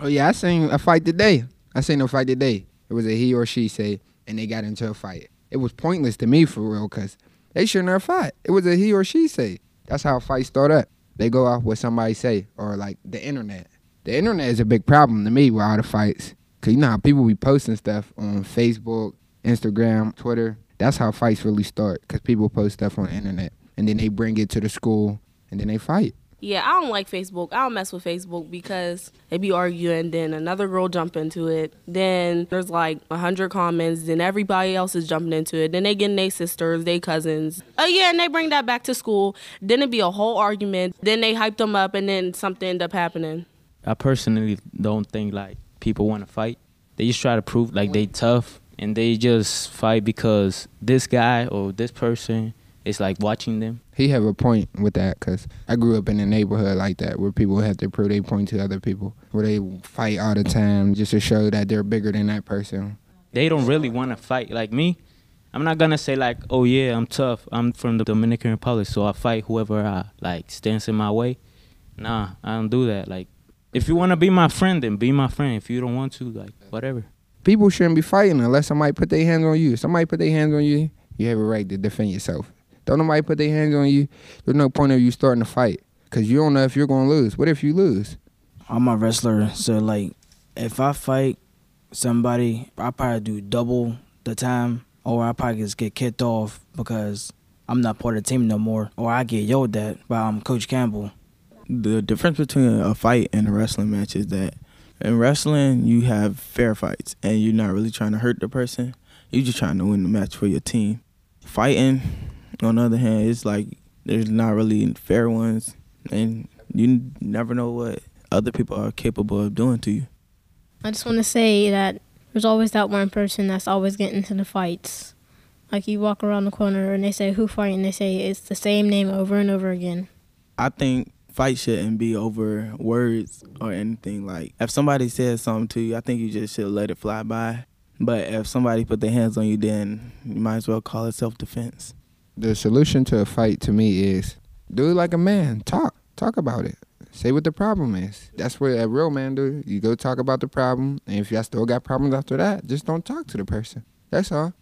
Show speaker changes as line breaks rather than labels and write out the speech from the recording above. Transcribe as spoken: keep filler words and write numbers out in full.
Oh yeah, I seen a fight today. I seen a fight today. It was a he or she say, and they got into a fight. It was pointless to me for real, cause they shouldn't have fought. It was a he or she say. That's how fights start up. They go off what somebody say, or like the internet. The internet is a big problem to me with all the fights. Cause you know how people be posting stuff on Facebook, Instagram, Twitter. That's how fights really start. Cause people post stuff on the internet, and then they bring it to the school, and then they fight.
Yeah, I don't like Facebook. I don't mess with Facebook because they be arguing, then another girl jump into it. Then there's like a hundred comments, then everybody else is jumping into it. Then they getting their sisters, their cousins. Oh yeah, and they bring that back to school. Then it be a whole argument. Then they hype them up, and then something end up happening.
I personally don't think like people want to fight. They just try to prove like they tough, and they just fight because this guy or this person is like watching them.
He have a point with that, because I grew up in a neighborhood like that where people have to prove they point to other people, where they fight all the time just to show that they're bigger than that person.
They don't really want to fight. Like me, I'm not going to say like, oh yeah, I'm tough. I'm from the Dominican Republic, so I fight whoever I, like stands in my way. Nah, I don't do that. Like, if you want to be my friend, then be my friend. If you don't want to, like, whatever.
People shouldn't be fighting unless somebody put their hands on you. If somebody put their hands on you, you have a right to defend yourself. Don't nobody put their hands on you, there's no point of you starting to fight, because you don't know if you're going to lose. What if you lose?
I'm a wrestler, so, like, if I fight somebody, I probably do double the time, or I probably just get kicked off because I'm not part of the team no more, or I get yelled at by um, Coach Campbell.
The difference between a fight and a wrestling match is that in wrestling, you have fair fights, and you're not really trying to hurt the person. You're just trying to win the match for your team. Fighting, on the other hand, it's like there's not really fair ones, and you never know what other people are capable of doing to you.
I just want to say that there's always that one person that's always getting into the fights. Like, you walk around the corner and they say, who fighting? They say it's the same name over and over again.
I think fight shouldn't be over words or anything. Like, if somebody says something to you, I think you just should let it fly by. But if somebody put their hands on you, then you might as well call it self-defense.
The solution to a fight to me is do it like a man. Talk. Talk about it. Say what the problem is. That's what a real man do. You go talk about the problem, and if y'all still got problems after that, just don't talk to the person. That's all.